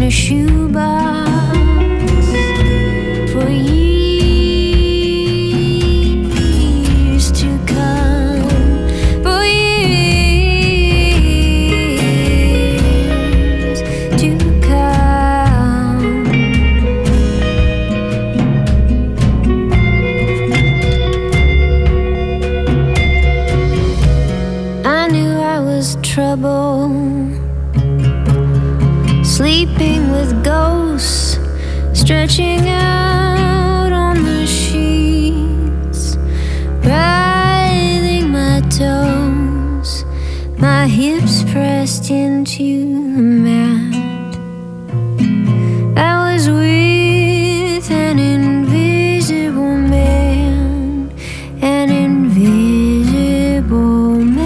a shoebox for years to come, for years to come. I knew I was trouble, sleeping with ghosts, stretching out on the sheets, writhing my toes, my hips pressed into the mat. I was with an invisible man, an invisible man.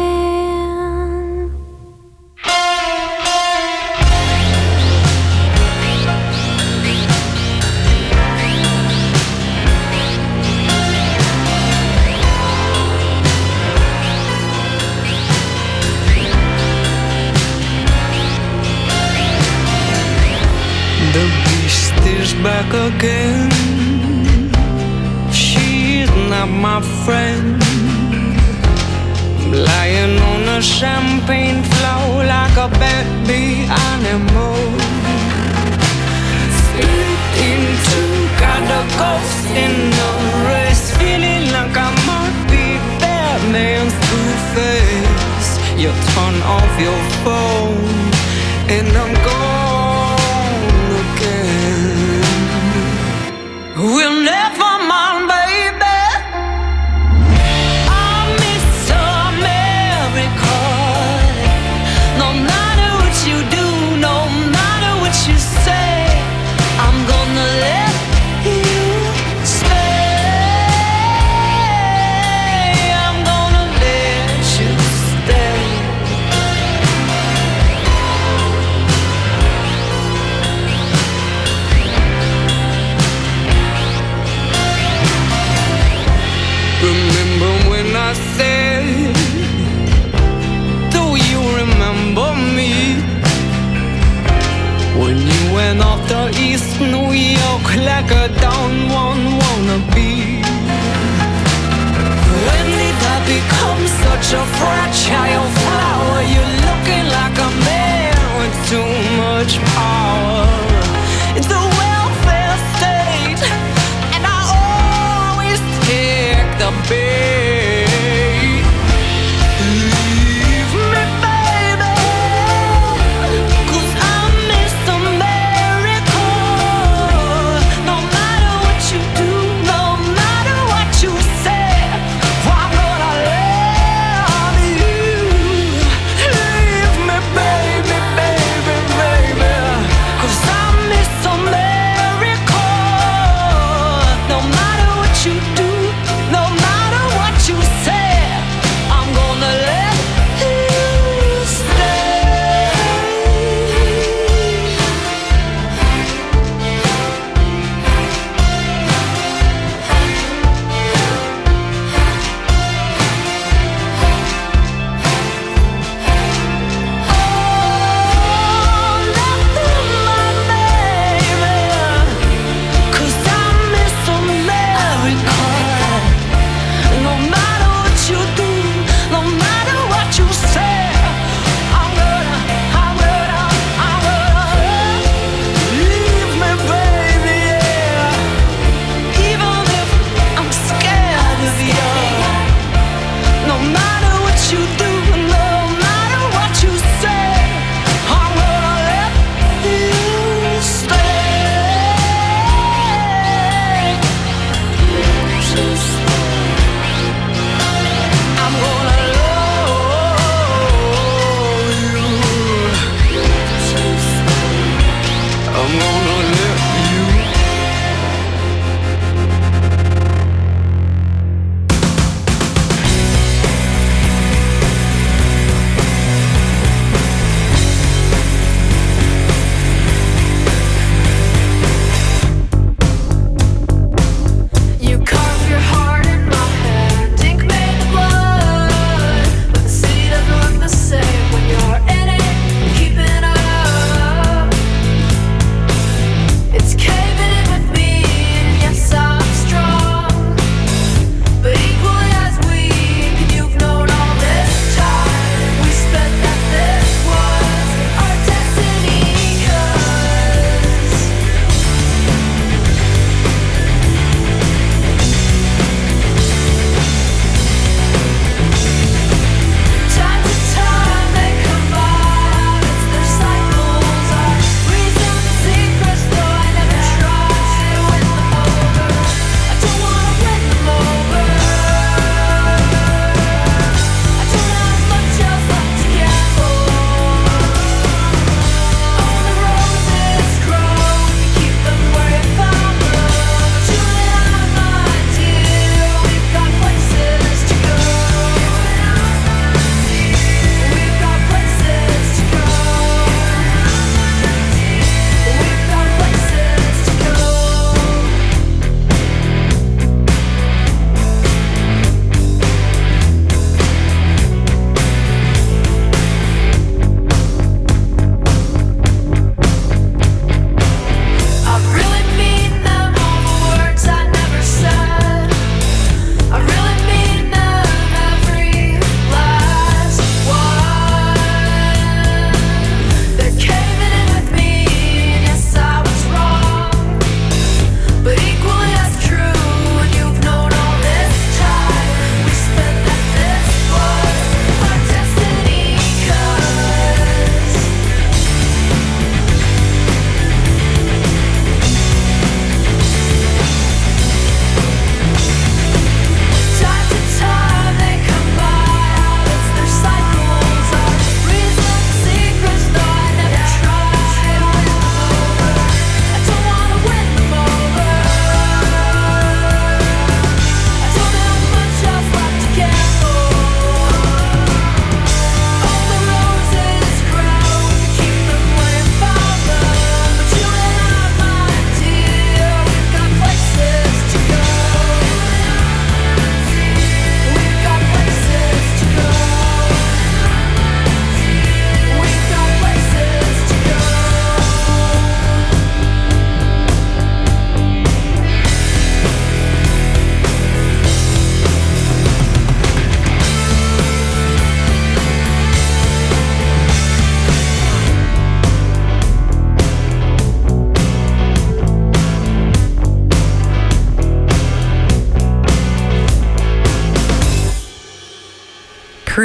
The beast is back again. She's not my friend. I'm lying on a champagne floor like a baby animal. Sleeping too, got a ghost in the wrist, feeling like I might be Batman's Two-Face. You turn off your phone and I'm gone again. We'll never mind, baby. I miss America. No matter what you do, no matter what you say, I'm gonna let you stay. I'm gonna let you stay. Remember when I said, do you remember me? When you went off to East New York like a down one wannabe. When did I become such a fragile flower? You're looking like a man with too much power. It's the welfare state, and I always take the bait. Leave me, baby, 'cause I miss America. No matter what you do, no matter what you say, I'm gonna love you.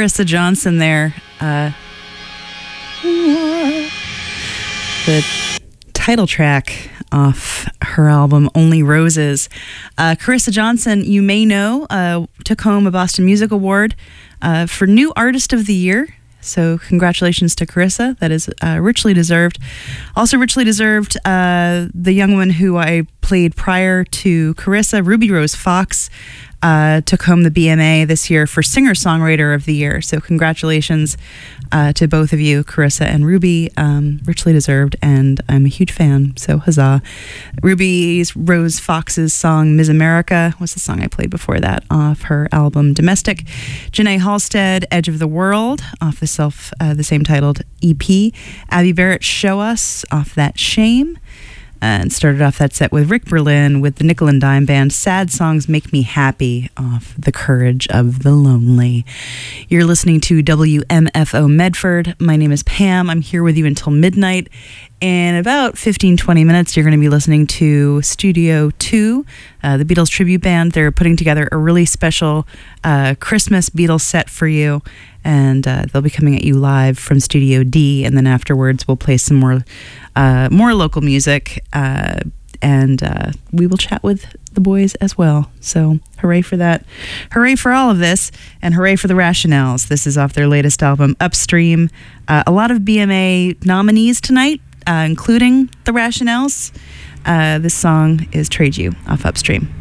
Carissa Johnson there. The title track off her album Only Roses. Carissa Johnson, you may know, took home a Boston Music Award for New Artist of the Year. So congratulations to Carissa. That is richly deserved. Also richly deserved, the young woman who I played prior to Carissa, Ruby Rose Fox, took home the BMA this year for Singer-Songwriter of the Year. So congratulations to both of you, Carissa and Ruby. Richly deserved, and I'm a huge fan, so huzzah. Ruby Rose Fox's song Ms. America was the song I played before that off her album Domestic. Janae Halstead, Edge of the World, off the same titled EP. Abby Barrett, Show Us, off that Shame. And started off that set with Rick Berlin with the Nickel and Dime Band, Sad Songs Make Me Happy, off The Courage of the Lonely. You're listening to WMFO Medford. My name is Pam. I'm here with you until midnight. In about 15-20 minutes, you're going to be listening to Studio 2, the Beatles tribute band. They're putting together a really special Christmas Beatles set for you, and they'll be coming at you live from Studio D, and then afterwards we'll play some more local music, and we will chat with the boys as well. So hooray for that. Hooray for all of this, and hooray for the Rationales. This is off their latest album, Upstream. A lot of BMA nominees tonight, including the Rationales. This song is Trade You off Upstream.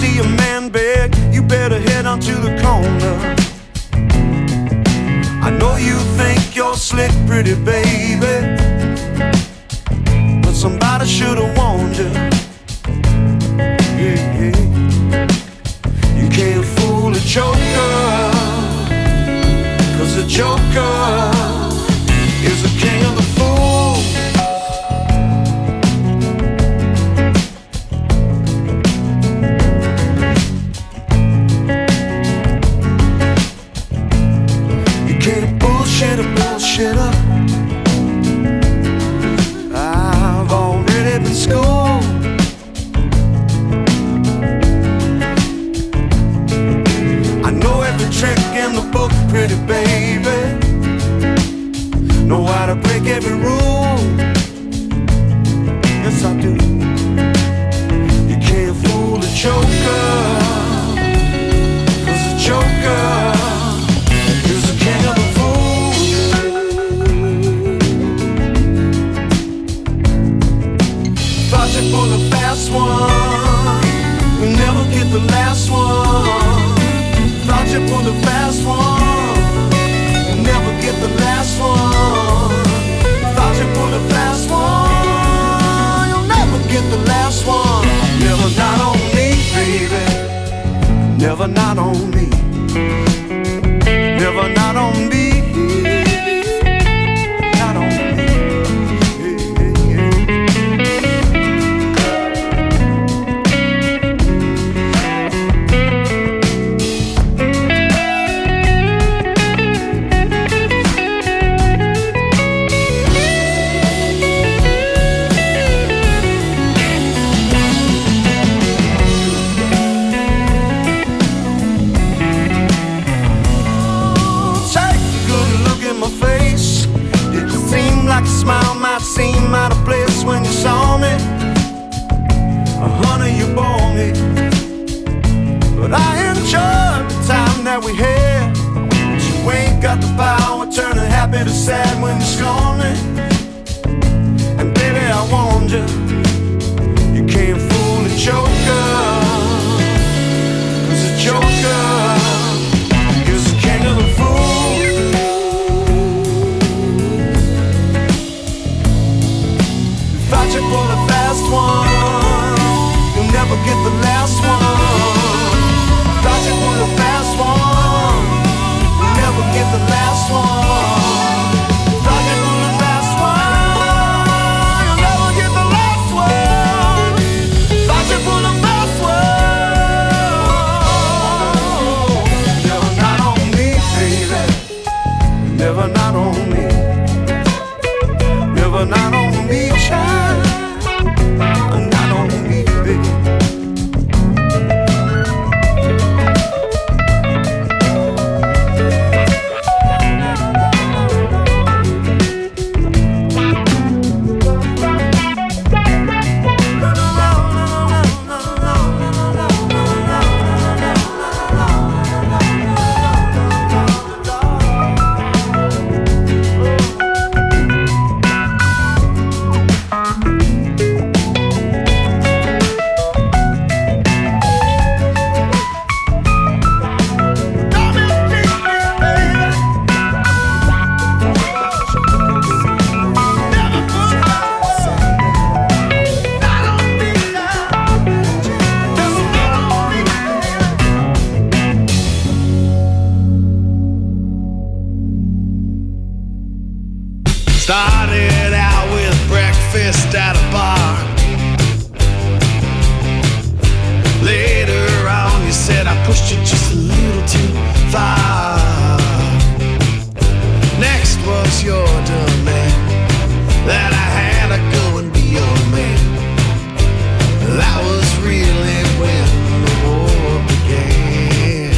see a man beg, you better head on to the corner. I know you think you're slick, pretty baby, but somebody should have warned you. Yeah, yeah. You can't fool a joker, 'cause a joker is the king of the fool. You can't bullshit a bullshitter. I've already been schooled. I know every trick in the book, pretty baby. Know how to break every rule. Yes, I do. You can't fool a joker, 'cause a joker is the king of the fool. Thought you pulled a fast one, you'll never get the last one. Thought you pulled a fast one, you'll never get the last one. Thought you pulled a fast one, you'll never get the last one. Never not on me, baby. Never not on me. Never not on me. Not on me. Yeah, yeah, like a smile might seem out of place when you saw me. Honey, you bore me, but I enjoyed the time that we had. But you ain't got the power turning happy to sad when you scorn me. And baby, I warned you, you can't fool a joker, 'cause a joker is the king of the fool. Thought you pulled a fast one, you'll never get the last one. Thought you pulled a fast one, you'll never get the last one. Thought you pulled a fast one, you'll never get the last one. Thought you pulled a fast one. Never not on me, baby. Never not on me. Never not on me, child. Not on me, baby. Started out with breakfast at a bar. Later on you said I pushed you just a little too far. Next was your demand that I had to go and be your man. That was really when the war began.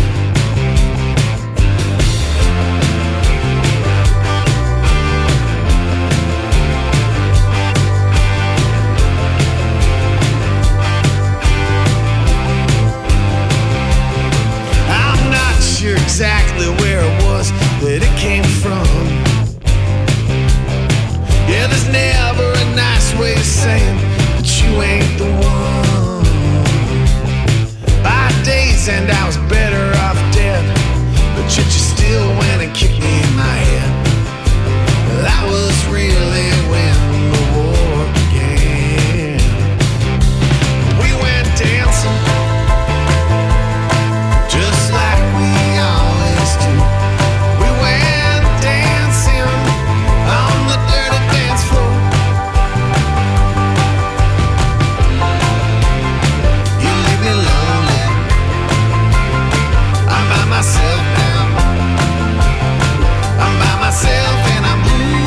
Exactly where it was that it came from. Yeah, there's never a nice way of saying that you ain't the one. I days and I was better off dead. But yet you still went and kicked me in my head. That was really when the war began. We went dancing, just like we always do. We went dancing on the dirty dance floor. You leave me lonely, I'm by myself now. I'm by myself and I'm blue.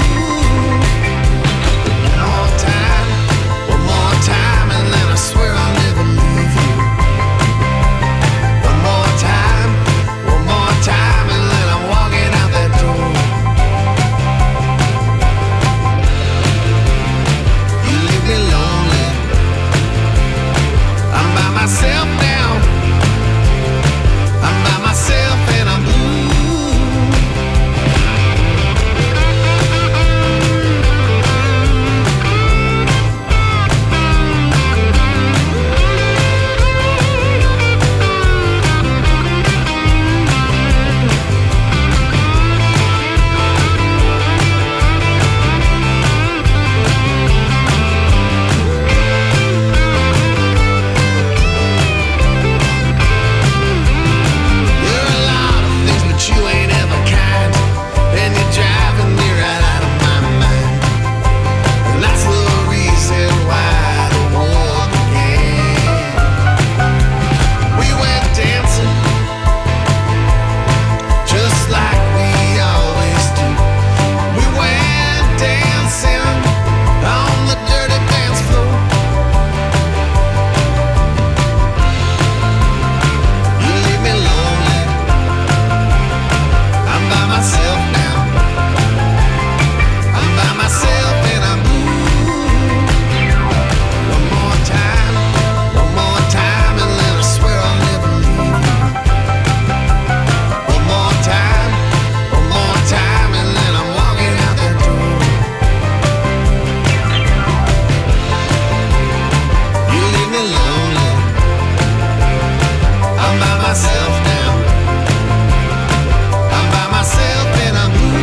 One more time, and then I swear I'll never leave you. One more time, and then I'm walking out that door. You leave me lonely, I'm by myself now. I'm by myself and I'm blue. You're a lot of things, but you ain't ever kind. And you're driving me right out of my mind. And that's the reason why the war began. We went dancing, just like we always do. We went dancing on the dirty dance floor. You leave me lonely, I'm by myself now. I'm by myself and I'm blue. One more time, and then I swear I'll never leave you. One more time, and then I'm walking out that door. You leave me lonely, I'm by myself now. I'm by myself and I'm blue.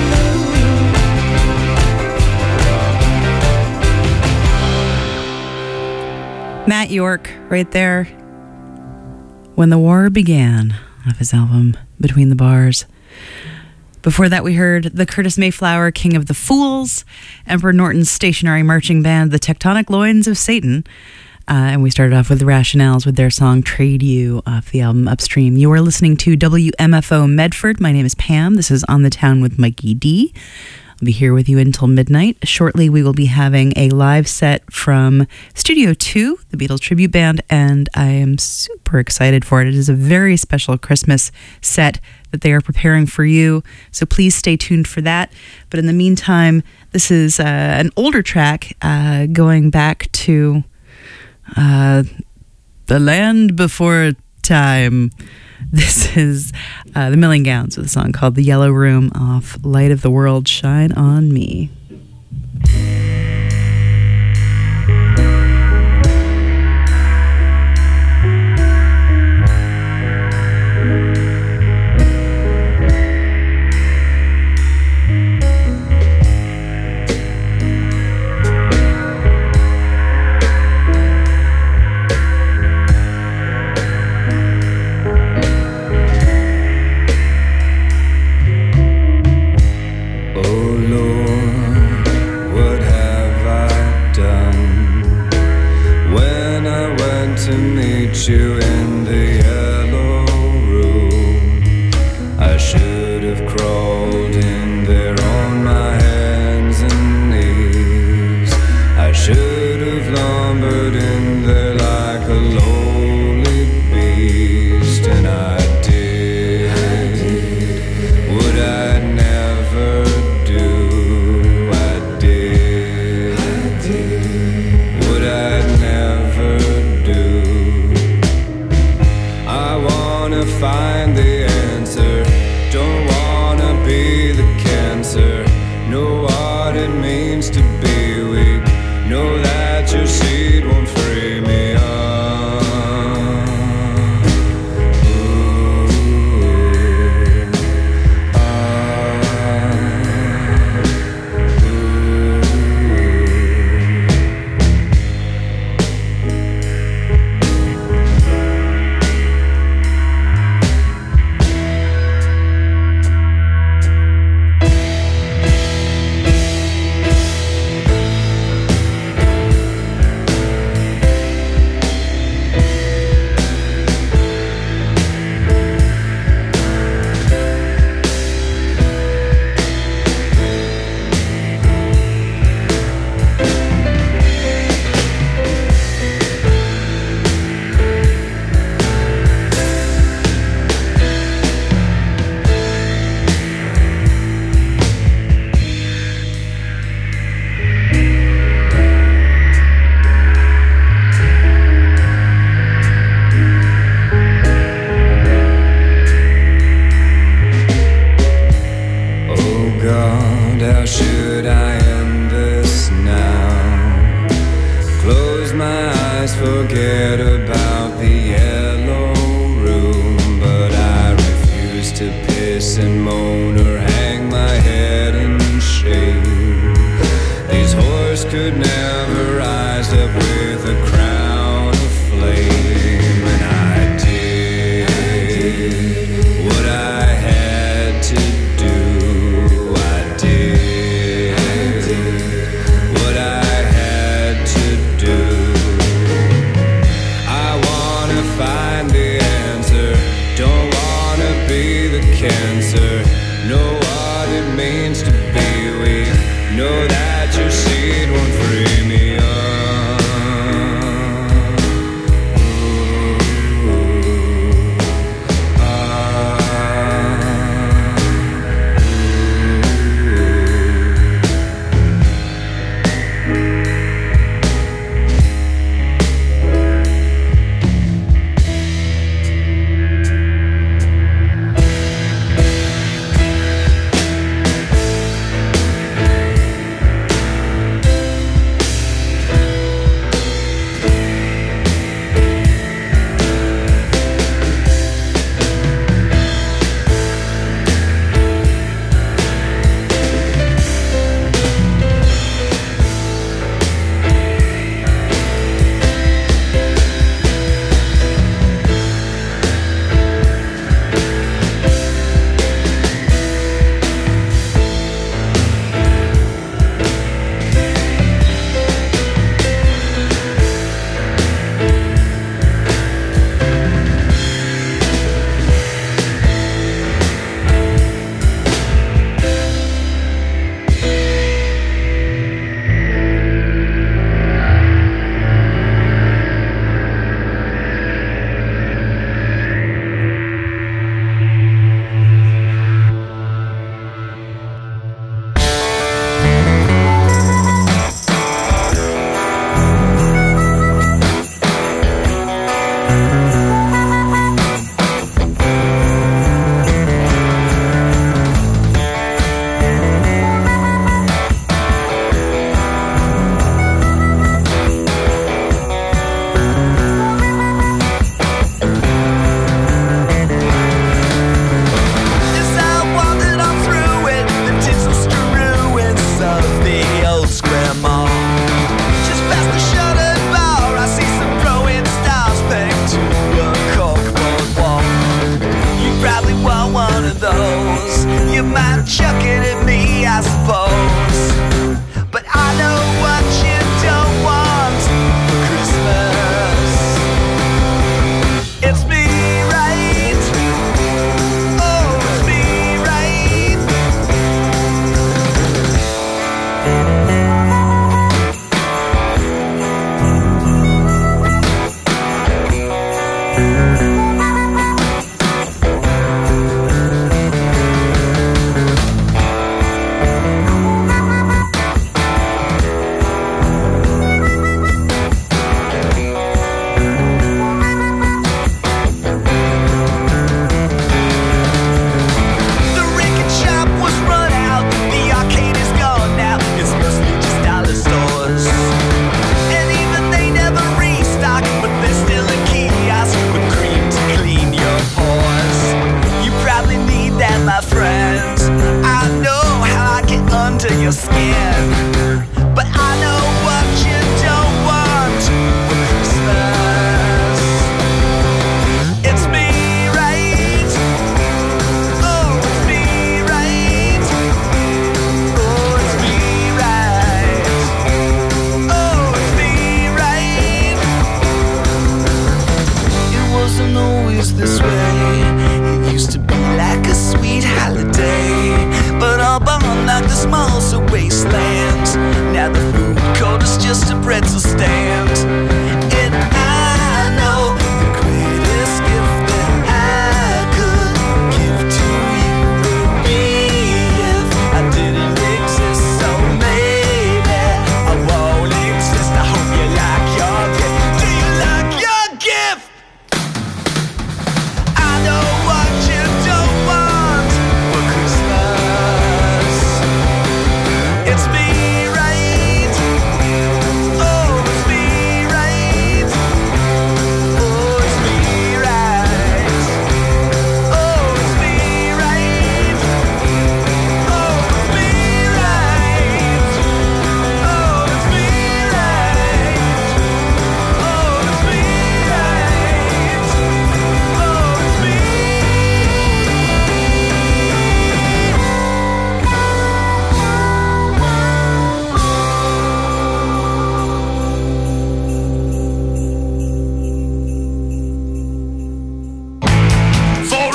Matt York, right there. When the War Began, off his album Between the Bars. Before that, we heard the Curtis Mayflower King of the Fools, Emperor Norton's stationary marching band, the Tectonic Loins of Satan. And we started off with the Rationales with their song Trade You off the album Upstream. You are listening to WMFO Medford. My name is Pam. This is On the Town with Mikey D. I'll be here with you until midnight. Shortly, we will be having a live set from Studio 2, the Beatles tribute band, and I am super excited for it. It is a very special Christmas set that they are preparing for you, so please stay tuned for that. But in the meantime, this is an older track going back to the land before time. This is the Milling Gowns with a song called The Yellow Room off Light of the World, Shine on Me. You in the yellow room. I should have crawled in there on my hands and knees. I should have lumbered in there like a lowly beast, and I did what I'd never do. I did what I'd never do. I wanna find the answer, don't wanna be the cancer. Know what it means to be weak, know that your seed won't free me up. Ooh.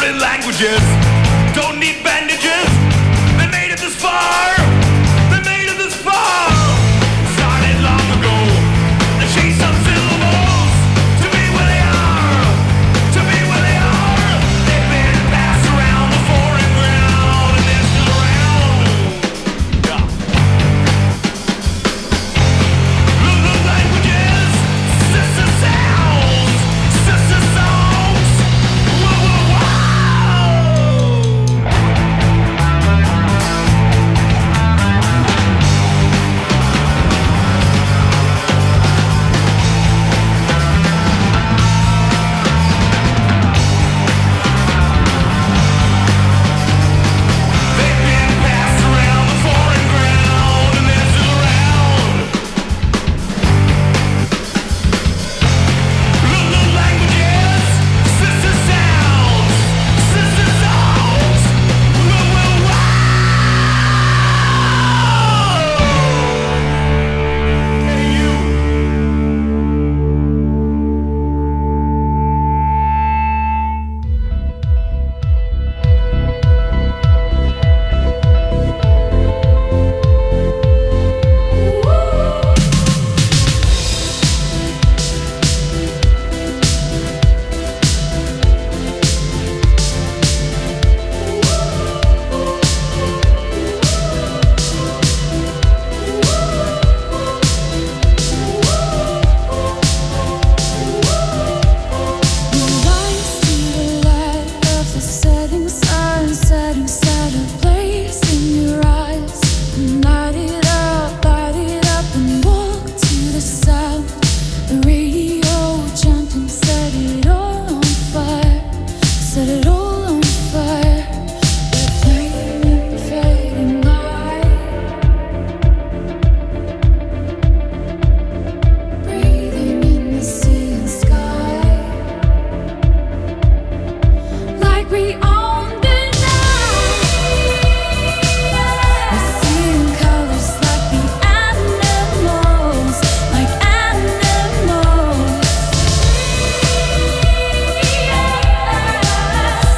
foreign languages. Don't need bandages. They made it this far. They made it this far. Started long ago. They chased some syllables to be where they are. To be where they are. They've been passed around the foreign ground, and they're still around. Yeah. Look, languages, sister sounds, sister songs. Whoa, whoa, whoa. They've been passed around the foreign ground, and they're still around. Look, languages, sister sounds, sister songs. Whoa, whoa, whoa. Hey, you. Set it all on fire. Night in the fading light. Breathing in the sea and sky. Like we own the night. We're seeing colors like the animals. Like animals.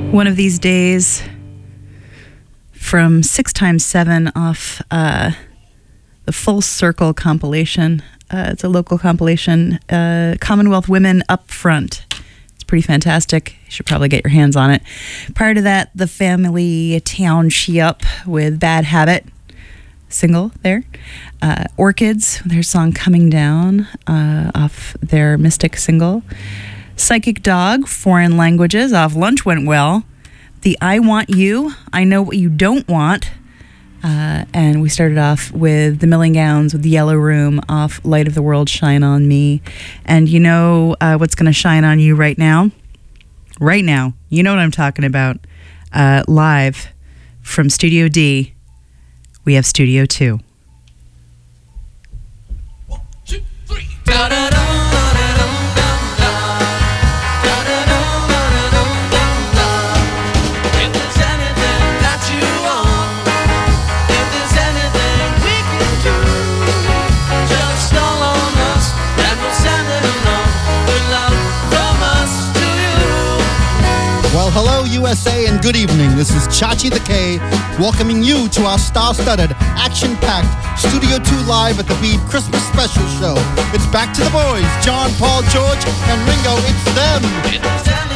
One of These Days from 6x7 off the Full Circle compilation. It's a local compilation, Commonwealth Women Up Front. It's pretty fantastic. You should probably get your hands on it. Prior to that, the Family Town She Up with Bad Habit single there. Orchids, their song Coming Down off their Mystic single. Psychic Dog, Foreign Languages off Lunch Went Well. The I Want You, I Know What You Don't Want. And we started off with the Milling Gowns with the Yellow Room off Light of the World, Shine On Me. And you know what's going to shine on you right now? Right now. You know what I'm talking about. Live from Studio D, we have Studio 2. 1, 2, 3. Da-da-da. Hello, USA, and good evening. This is Chachi the K, welcoming you to our star-studded, action-packed Studio 2 Live at the Beeb Christmas Special Show. It's back to the boys, John, Paul, George, and Ringo. It's them.